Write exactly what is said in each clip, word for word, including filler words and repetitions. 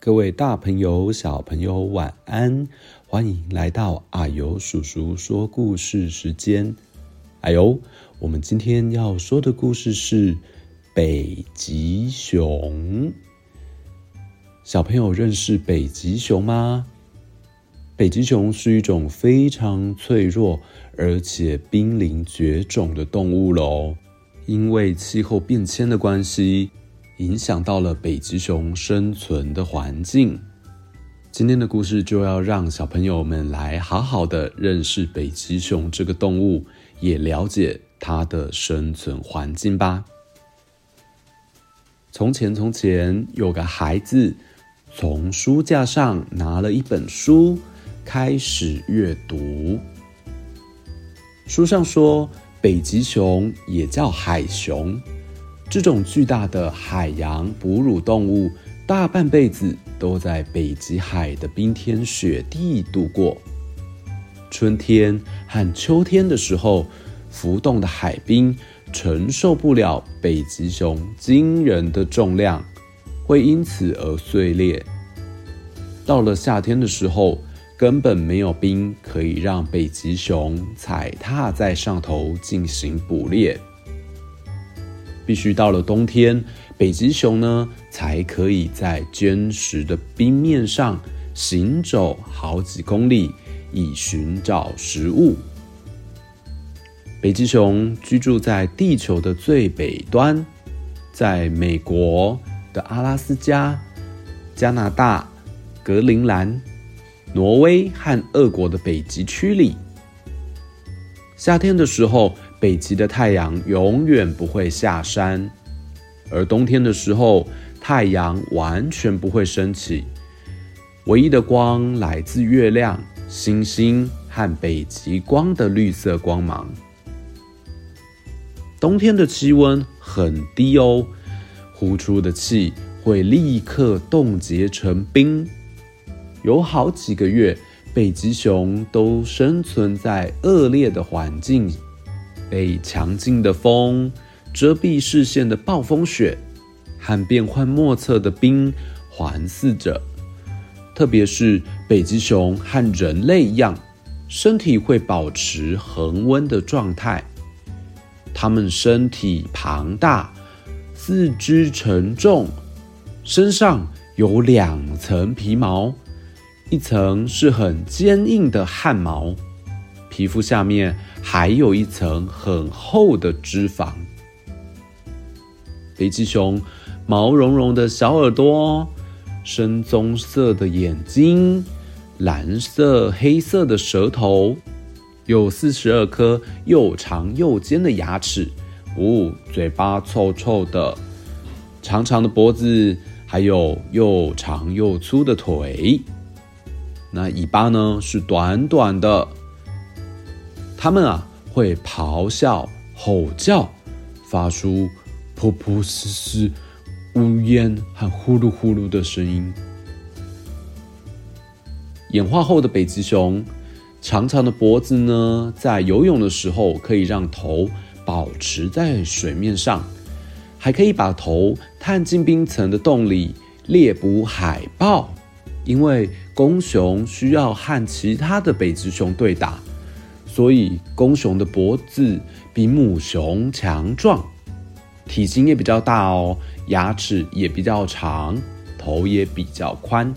各位大朋友小朋友晚安，欢迎来到啊呦叔叔说故事时间。啊呦，我们今天要说的故事是北极熊。小朋友认识北极熊吗？北极熊是一种非常脆弱而且濒临绝种的动物咯，因为气候变迁的关系，影响到了北极熊生存的环境。今天的故事就要让小朋友们来好好的认识北极熊这个动物，也了解它的生存环境吧。从前从前有个孩子从书架上拿了一本书，开始阅读。书上说，北极熊也叫海熊，这种巨大的海洋哺乳动物，大半辈子都在北极海的冰天雪地度过。春天和秋天的时候，浮动的海冰承受不了北极熊惊人的重量，会因此而碎裂。到了夏天的时候，根本没有冰可以让北极熊踩踏在上头进行捕猎。必须到了冬天，北极熊呢才可以在坚实的冰面上行走好几公里，以寻找食物。北极熊居住在地球的最北端，在美国的阿拉斯加、加拿大、格陵兰、挪威和俄国的北极区里。夏天的时候，北极的太阳永远不会下山，而冬天的时候，太阳完全不会升起，唯一的光来自月亮、星星和北极光的绿色光芒。冬天的气温很低哦，呼出的气会立刻冻结成冰。有好几个月，北极熊都生存在恶劣的环境，被强劲的风、遮蔽视线的暴风雪和变幻莫测的冰环伺着。特别是北极熊和人类一样，身体会保持恒温的状态。它们身体庞大，四肢沉重，身上有两层皮毛，一层是很坚硬的汗毛，皮肤下面还有一层很厚的脂肪。北极熊毛茸茸的小耳朵，深棕色的眼睛，蓝色黑色的舌头，有四十二颗又长又尖的牙齿，哦，嘴巴臭臭的，长长的脖子，还有又长又粗的腿。那尾巴呢是短短的。它们啊会咆哮、吼叫，发出噗噗嘶嘶、呜咽和呼噜呼噜的声音。演化后的北极熊，长长的脖子呢，在游泳的时候可以让头保持在水面上，还可以把头探进冰层的洞里猎捕海豹。因为公熊需要和其他的北极熊对打，所以公熊的脖子比母熊强壮，体型也比较大哦，牙齿也比较长，头也比较宽。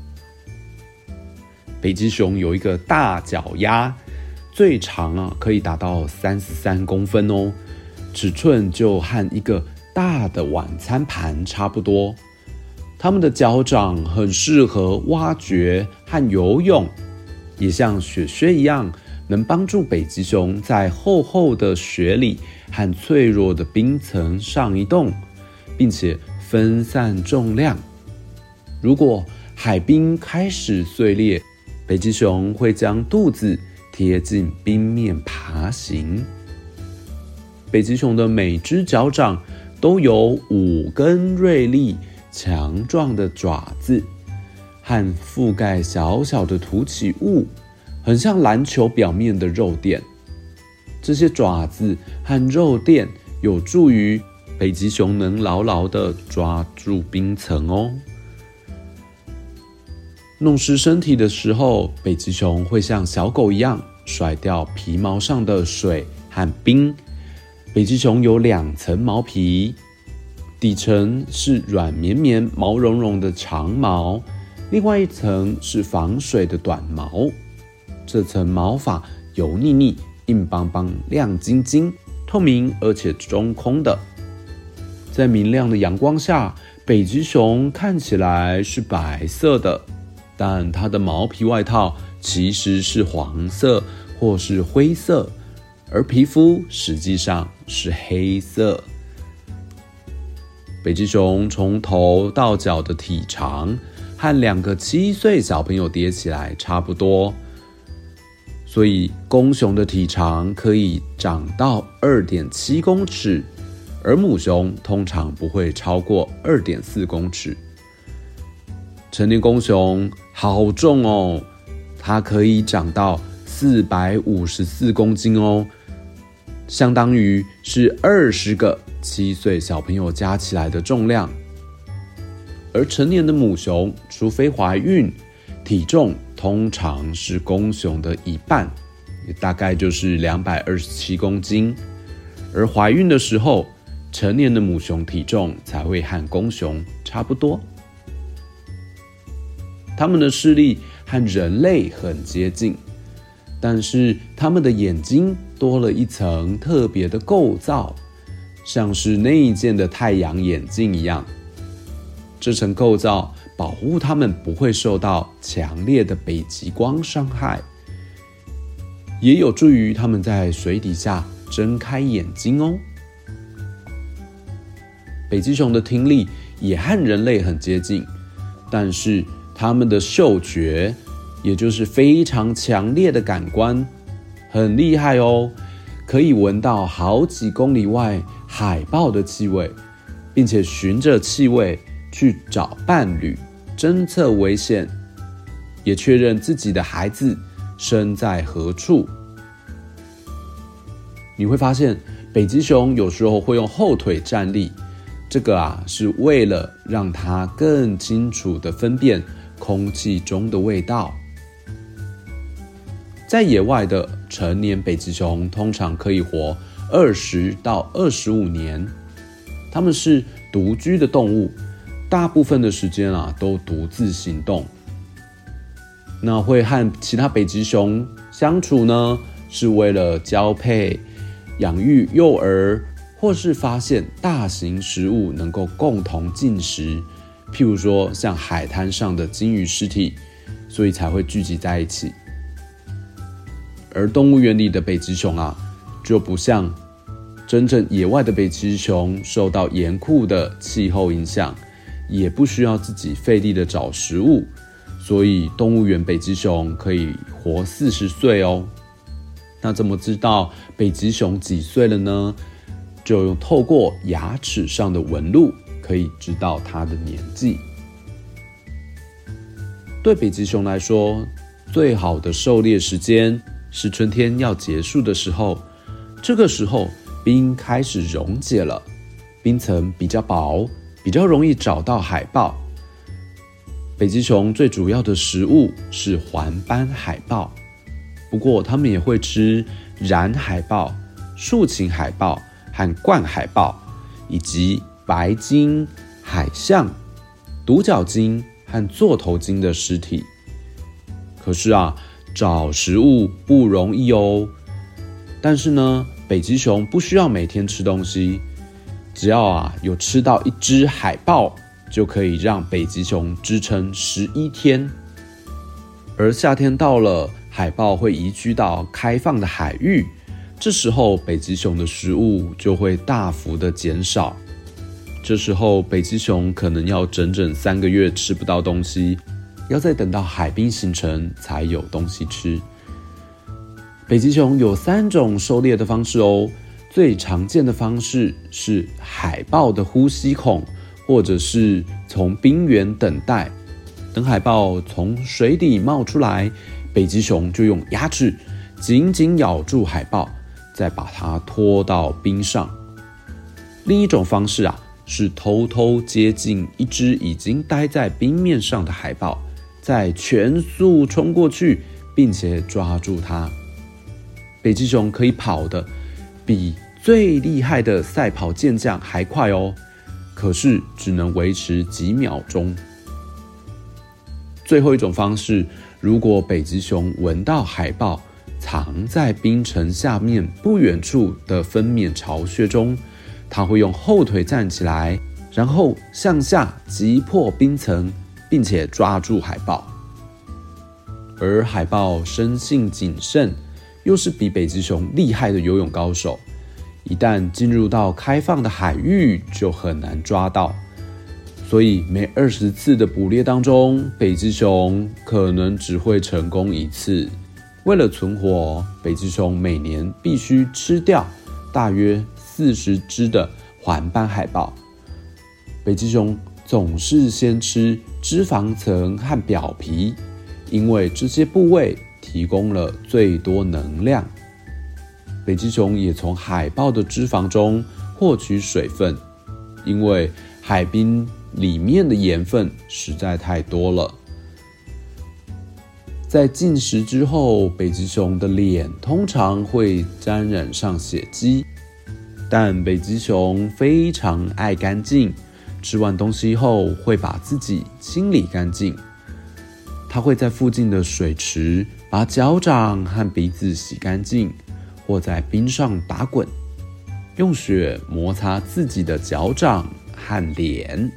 北极熊有一个大脚丫，最长啊可以达到三十三公分哦，尺寸就和一个大的晚餐盘差不多。它们的脚掌很适合挖掘和游泳，也像雪靴一样，能帮助北极熊在厚厚的雪里和脆弱的冰层上移动，并且分散重量。如果海冰开始碎裂，北极熊会将肚子贴近冰面爬行。北极熊的每只脚掌都有五根锐利强壮的爪子，和覆盖小小的凸起物，很像篮球表面的肉垫。这些爪子和肉垫有助于北极熊能牢牢地抓住冰层哦。 弄湿身体的时候，北极熊会像小狗一样甩掉皮毛上的水和冰。北极熊有两层毛皮，底层是软绵绵、毛茸茸的长毛，另外一层是防水的短毛。这层毛发油腻腻、硬邦邦、亮晶晶、透明而且中空的。在明亮的阳光下，北极熊看起来是白色的，但它的毛皮外套其实是黄色或是灰色，而皮肤实际上是黑色。北极熊从头到脚的体长和两个七岁小朋友叠起来差不多，所以公熊的体长可以长到 二点七公尺，而母熊通常不会超过 二点四公尺。成年公熊好重哦，它可以长到四百五十四公斤哦，相当于是二十个七岁小朋友加起来的重量。而成年的母熊，除非怀孕，体重通常是公熊的一半，也大概就是两百二十七公斤。而怀孕的时候，成年的母熊体重才会和公熊差不多。它们的视力和人类很接近，但是它们的眼睛多了一层特别的构造，像是内建的太阳眼镜一样。这层构造保护它们不会受到强烈的北极光伤害，也有助于它们在水底下睁开眼睛哦。北极熊的听力也和人类很接近，但是它们的嗅觉，也就是非常强烈的感官，很厉害哦，可以闻到好几公里外海豹的气味，并且循着气味去找伴侣，侦测危险，也确认自己的孩子身在何处。你会发现，北极熊有时候会用后腿站立，这个啊是为了让它更清楚地分辨空气中的味道。在野外的成年北极熊通常可以活二十到二十五年，它们是独居的动物，大部分的时间啊都独自行动。那会和其他北极熊相处呢，是为了交配、养育幼儿，或是发现大型食物能够共同进食，譬如说像海滩上的鲸鱼尸体，所以才会聚集在一起。而动物园里的北极熊啊，就不像真正野外的北极熊受到严酷的气候影响，也不需要自己费力的找食物，所以动物园北极熊可以活四十岁哦。那怎么知道北极熊几岁了呢？就用透过牙齿上的纹路可以知道它的年纪。对北极熊来说，最好的狩猎时间是春天要结束的时候，这个时候冰开始溶解了，冰层比较薄，比较容易找到海豹。北极熊最主要的食物是环斑海豹，不过它们也会吃染海豹、竖琴海豹和冠海豹，以及白鲸、海象、独角鲸和座头鲸的尸体。可是啊，找食物不容易哦。但是呢，北极熊不需要每天吃东西，只要啊有吃到一只海豹，就可以让北极熊支撑十一天。而夏天到了，海豹会移居到开放的海域，这时候北极熊的食物就会大幅的减少。这时候北极熊可能要整整三个月吃不到东西，要再等到海冰形成才有东西吃。北极熊有三种狩猎的方式哦，最常见的方式是海豹的呼吸孔，或者是从冰原等待。等海豹从水底冒出来，北极熊就用牙齿紧紧咬住海豹，再把它拖到冰上。另一种方式啊，是偷偷接近一只已经待在冰面上的海豹， 再全速冲过去，并且抓住它。北极熊可以跑得比最厉害的赛跑健将还快哦，可是只能维持几秒钟。最后一种方式，如果北极熊闻到海豹藏在冰层下面不远处的分娩巢穴中，它会用后腿站起来，然后向下击破冰层，并且抓住海豹。而海豹生性谨慎，又是比北极熊厉害的游泳高手，一旦进入到开放的海域就很难抓到，所以每二十次的捕猎当中，北极熊可能只会成功一次。为了存活，北极熊每年必须吃掉大约四十只的环斑海豹。北极熊总是先吃脂肪层和表皮，因为这些部位提供了最多能量。北极熊也从海豹的脂肪中获取水分，因为海冰里面的盐分实在太多了。在进食之后，北极熊的脸通常会沾染上血迹，但北极熊非常爱干净，吃完东西后会把自己清理干净。它会在附近的水池把脚掌和鼻子洗干净，或在冰上打滚，用雪摩擦自己的脚掌和脸。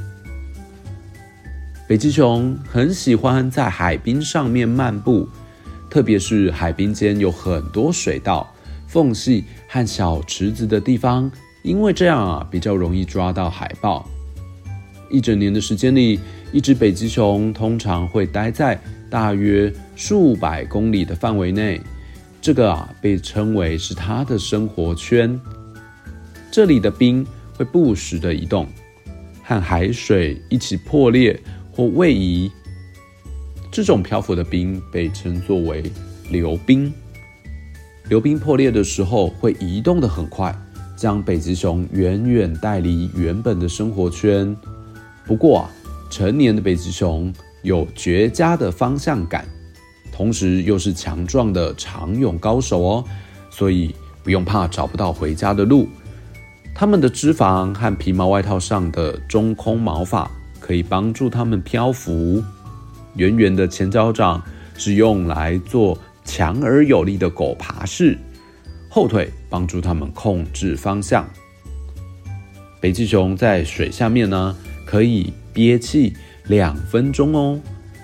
北极熊很喜欢在海滨上面漫步，特别是海滨间有很多水道、缝隙和小池子的地方，因为这样啊，比较容易抓到海豹。一整年的时间里，一只北极熊通常会待在大约数百公里的范围内，这个啊被称为是它的生活圈。这里的冰会不时的移动，和海水一起破裂或位移，这种漂浮的冰被称作为流冰。流冰破裂的时候会移动得很快，将北极熊远远带离原本的生活圈。不过啊，成年的北极熊有绝佳的方向感，同时又是强壮的长泳高手哦，所以不用怕找不到回家的路。它们的脂肪和皮毛外套上的中空毛发可以帮助它们漂浮，圆圆的前脚掌是用来做强而有力的狗爬式，后腿帮助它们控制方向。北极熊在水下面呢，可以憋气两分钟哦。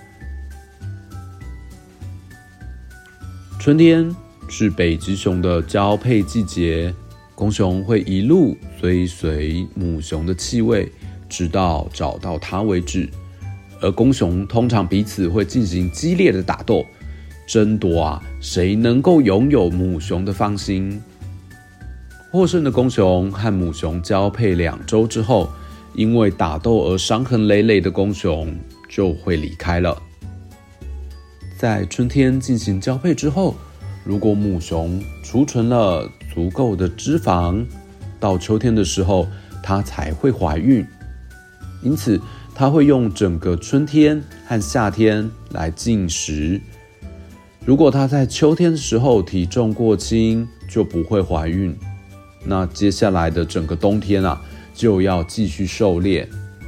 春天是北极熊的交配季节，公熊会一路追随母熊的气味，直到找到它为止。而公熊通常彼此会进行激烈的打斗，争夺啊谁能够拥有母熊的芳心。获胜的公熊和母熊交配两周之后，因为打斗而伤痕累累的公熊就会离开了。在春天进行交配之后，如果母熊储存了足够的脂肪，到秋天的时候它才会怀孕。因此它会用整个春天和夏天来进食。如果它在秋天的时候体重过轻，就不会怀孕。那接下来的整个冬天啊，就要继续狩猎。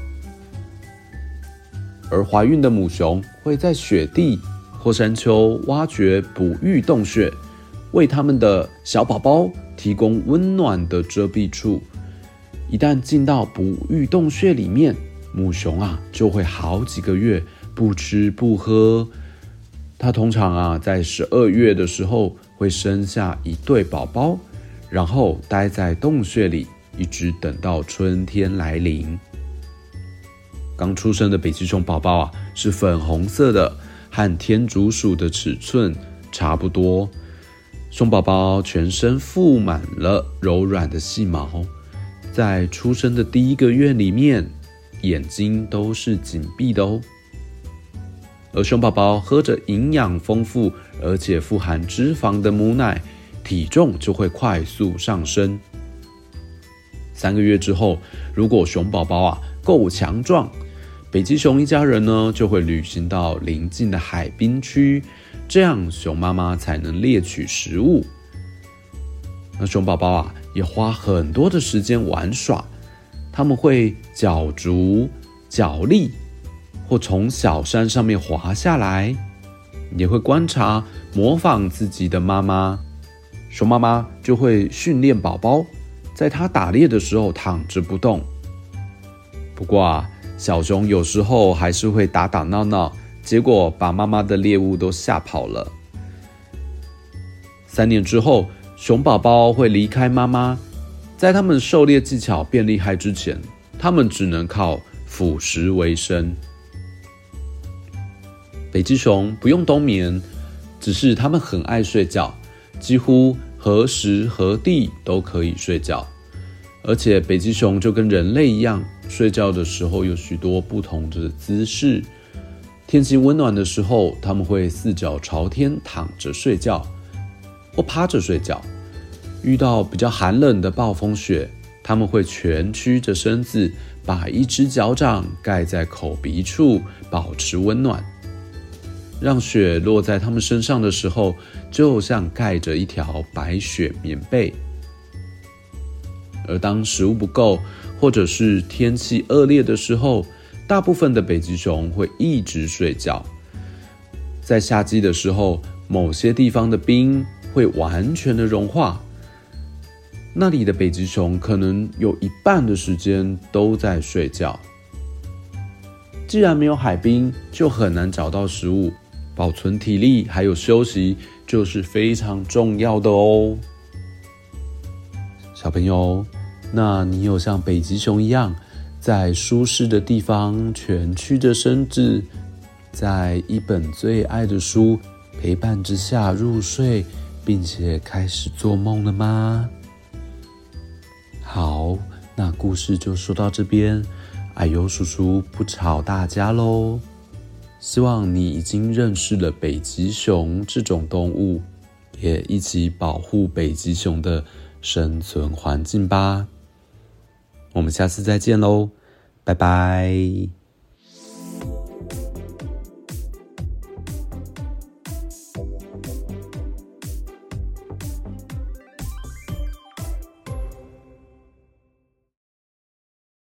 而怀孕的母熊会在雪地或山丘挖掘哺育洞穴，为它们的小宝宝提供温暖的遮蔽处。一旦进到哺育洞穴里面，母熊啊就会好几个月不吃不喝。它通常啊在十二月的时候会生下一对宝宝，然后待在洞穴里，一直等到春天来临。刚出生的北极熊宝宝啊是粉红色的，和天竺鼠的尺寸差不多。熊宝宝全身覆满了柔软的细毛，在出生的第一个月里面，眼睛都是紧闭的哦。而熊宝宝喝着营养丰富而且富含脂肪的母奶，体重就会快速上升。三个月之后，如果熊宝宝啊够强壮， 北极熊一家人呢就会旅行到邻近的海滨区，这样熊妈妈才能猎取食物。那熊宝宝啊也花很多的时间玩耍，他们会角逐、角力，或从小山上面滑下来，也会观察、模仿自己的妈妈。熊妈妈就会训练宝宝，在它打猎的时候躺着不动。不过啊，小熊有时候还是会打打闹闹，结果把妈妈的猎物都吓跑了。三年之后，熊宝宝会离开妈妈，在他们狩猎技巧变厉害之前，他们只能靠腐食为生。北极熊不用冬眠，只是他们很爱睡觉，几乎何时何地都可以睡觉。而且北极熊就跟人类一样，睡觉的时候有许多不同的姿势。天气温暖的时候，他们会四脚朝天躺着睡觉，或趴着睡觉。遇到比较寒冷的暴风雪，他们会蜷曲着身子，把一只脚掌盖在口鼻处，保持温暖。让雪落在他们身上的时候，就像盖着一条白雪棉被。而当食物不够，或者是天气恶劣的时候，大部分的北极熊会一直睡觉。在夏季的时候，某些地方的冰会完全的融化，那里的北极熊可能有一半的时间都在睡觉。既然没有海冰，就很难找到食物，保存体力还有休息就是非常重要的哦。小朋友，那你有像北极熊一样，在舒适的地方蜷曲着身子，在一本最爱的书陪伴之下入睡，并且开始做梦了吗？好，那故事就说到这边，哎呦叔叔不吵大家咯。希望你已经认识了北极熊这种动物，也一起保护北极熊的生存环境吧。我们下次再见咯，拜拜。